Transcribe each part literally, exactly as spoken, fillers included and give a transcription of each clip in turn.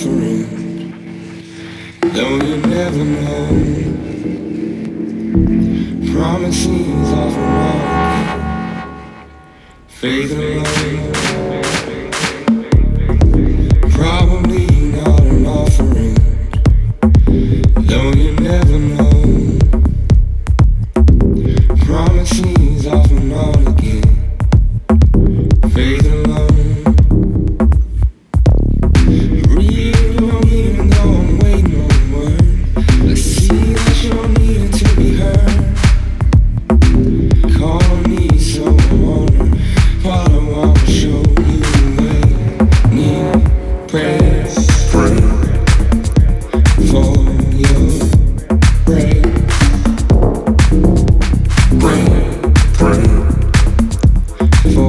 offering, though you never know. Promises often not faith alone. Probably not an offering, though you never know. Promises often not again. Faith alone. Real, don't even go and wait no word. I see that you're needing to be heard. Call me so I wanna follow, I will show you the way. Need prayers, pray for your prayer. Pray, pray for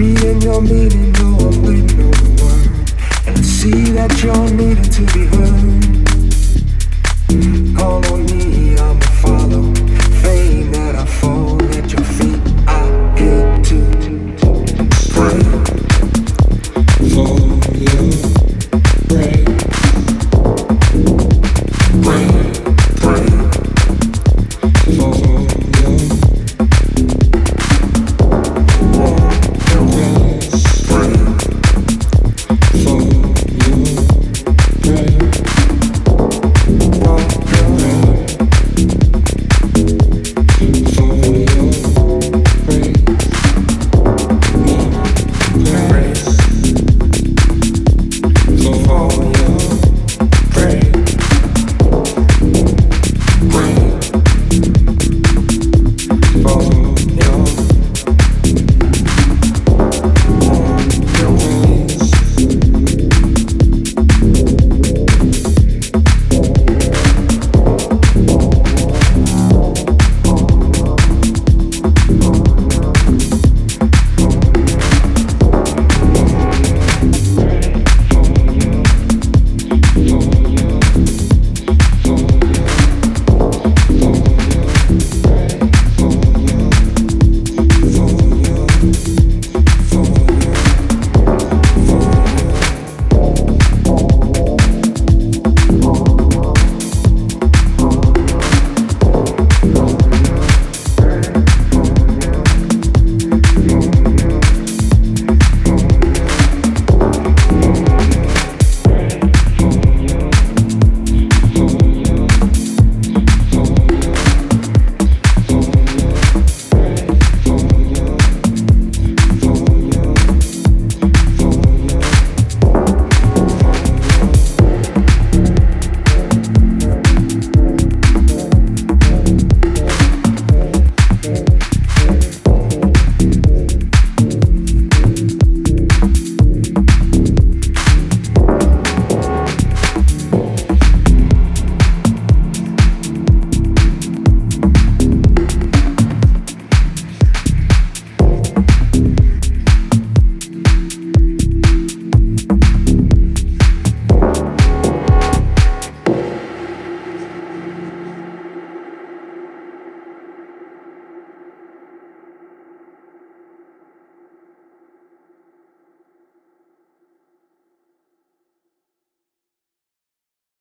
meaning, no, I'm waiting on the word. And I see that you're needing to be heard.